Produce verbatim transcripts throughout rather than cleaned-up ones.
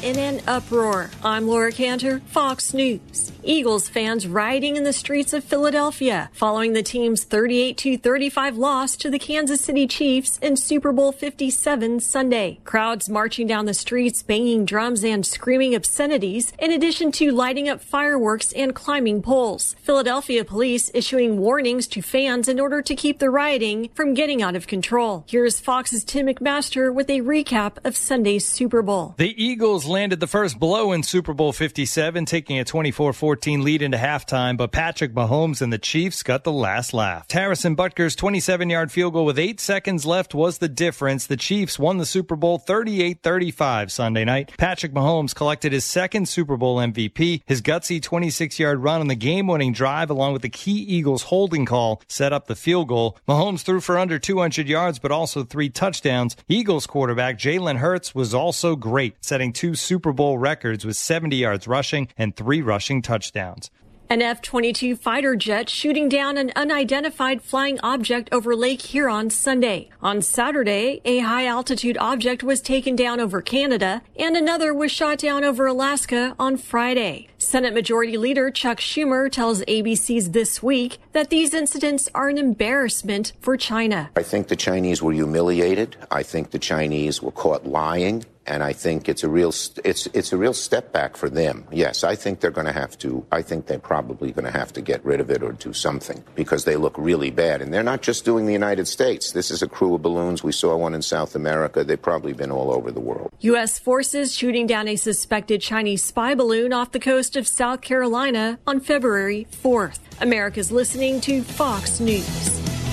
in an uproar. I'm Laura Cantor, Fox News. Eagles fans rioting in the streets of Philadelphia following the team's thirty-eight to thirty-five loss to the Kansas City Chiefs in Super Bowl fifty-seven Sunday. Crowds marching down the streets, banging drums and screaming obscenities, in addition to lighting up fireworks and climbing poles. Philadelphia police issuing warnings to fans in order to keep the rioting from getting out of control. Here's Fox's Tim McMaster with a recap of Sunday's Super Bowl. The Eagles landed the first blow in Super Bowl fifty-seven, taking a twenty-four fourteen lead into halftime, but Patrick Mahomes and the Chiefs got the last laugh. Harrison Butker's twenty-seven-yard field goal with eight seconds left was the difference. The Chiefs won the Super Bowl thirty-eight thirty-five Sunday night. Patrick Mahomes collected his second Super Bowl M V P. His gutsy twenty-six-yard run on the game-winning drive, along with the key Eagles holding call, set up the field goal. Mahomes threw for under two hundred yards, but also three touchdowns. Eagles quarterback Jalen Hurts was also great, setting two Super Bowl records with seventy yards rushing and three rushing touchdowns. An F twenty-two fighter jet shooting down an unidentified flying object over Lake Huron Sunday. On Saturday, a high-altitude object was taken down over Canada, and another was shot down over Alaska on Friday. Senate Majority Leader Chuck Schumer tells A B C's This Week that these incidents are an embarrassment for China. I think the Chinese were humiliated. I think the Chinese were caught lying. And I think it's a real it's it's a real step back for them. Yes, I think they're going to have to. I think they're probably going to have to get rid of it or do something because they look really bad. And they're not just doing the United States. This is a crew of balloons. We saw one in South America. They've probably been all over the world. U S forces shooting down a suspected Chinese spy balloon off the coast of South Carolina on February fourth. America's listening to Fox News.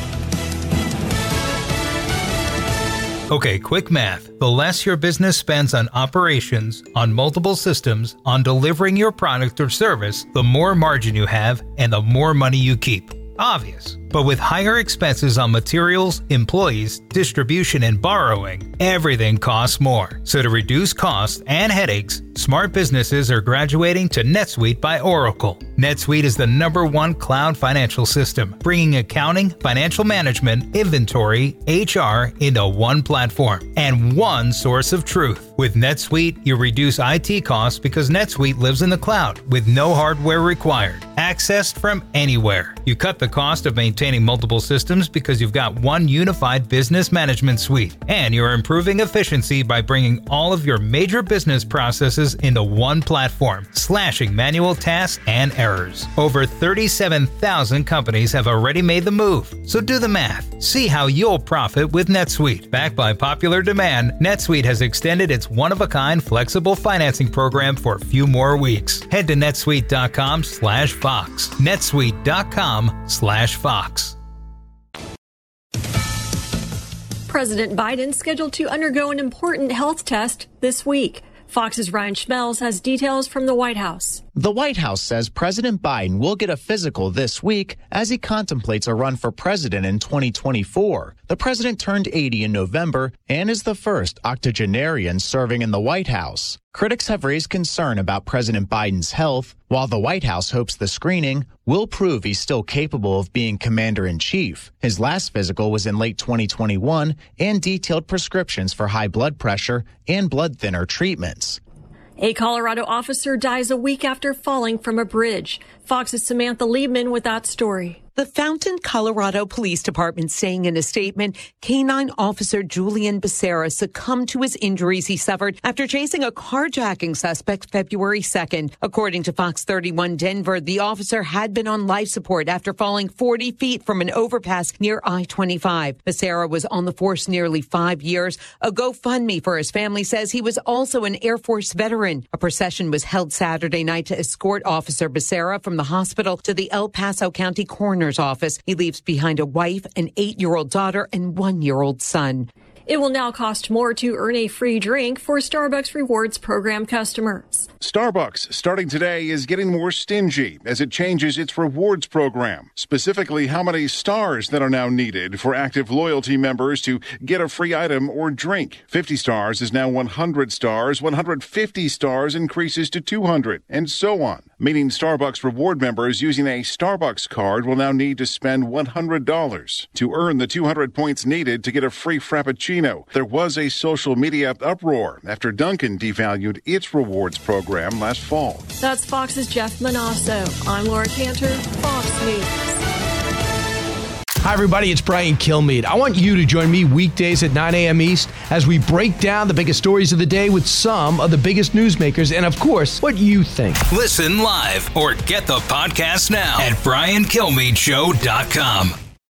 Okay, quick math. The less your business spends on operations, on multiple systems, on delivering your product or service, the more margin you have and the more money you keep. Obvious. But with higher expenses on materials, employees, distribution, and borrowing, everything costs more. So to reduce costs and headaches, smart businesses are graduating to NetSuite by Oracle. NetSuite is the number one cloud financial system, bringing accounting, financial management, inventory, H R into one platform and one source of truth. With NetSuite, you reduce I T costs because NetSuite lives in the cloud with no hardware required, accessed from anywhere. You cut the cost of maintaining multiple systems because you've got one unified business management suite, and you're improving efficiency by bringing all of your major business processes into one platform, slashing manual tasks and errors. Over thirty-seven thousand companies have already made the move, so do the math. See how you'll profit with NetSuite. Backed by popular demand, NetSuite has extended its one-of-a-kind flexible financing program for a few more weeks. Head to netsuite.com slash Fox. netsuite.com slash Fox. President Biden scheduled to undergo an important health test this week. Fox's Ryan Schmelz has details from the White House. The White House says President Biden will get a physical this week as he contemplates a run for president in twenty twenty-four. The president turned eighty in November and is the first octogenarian serving in the White House. Critics have raised concern about President Biden's health, while the White House hopes the screening will prove he's still capable of being commander-in-chief. His last physical was in late twenty twenty-one and detailed prescriptions for high blood pressure and blood thinner treatments. A Colorado officer dies a week after falling from a bridge. Fox's Samantha Liebman with that story. The Fountain, Colorado Police Department saying in a statement, Canine Officer Julian Becerra succumbed to his injuries he suffered after chasing a carjacking suspect February second. According to Fox thirty-one Denver, the officer had been on life support after falling forty feet from an overpass near I twenty-five. Becerra was on the force nearly five years. A GoFundMe for his family says he was also an Air Force veteran. A procession was held Saturday night to escort Officer Becerra from the hospital to the El Paso County Coroner's office. He leaves behind a wife, an eight-year-old daughter, and one-year-old son. It will now cost more to earn a free drink for Starbucks Rewards program customers. Starbucks, starting today, is getting more stingy as it changes its rewards program. Specifically, how many stars that are now needed for active loyalty members to get a free item or drink. fifty stars is now one hundred stars, one hundred fifty stars increases to two hundred, and so on. meaning Starbucks reward members using a Starbucks card will now need to spend one hundred dollars to earn the two hundred points needed to get a free Frappuccino. There was a social media uproar after Dunkin' devalued its rewards program last fall. That's Fox's Jeff Manasso. I'm Laura Cantor, Fox News. Hi, everybody. It's Brian Kilmeade. I want you to join me weekdays at nine a.m. East as we break down the biggest stories of the day with some of the biggest newsmakers and, of course, what you think. Listen live or get the podcast now at brian kilmeade show dot com.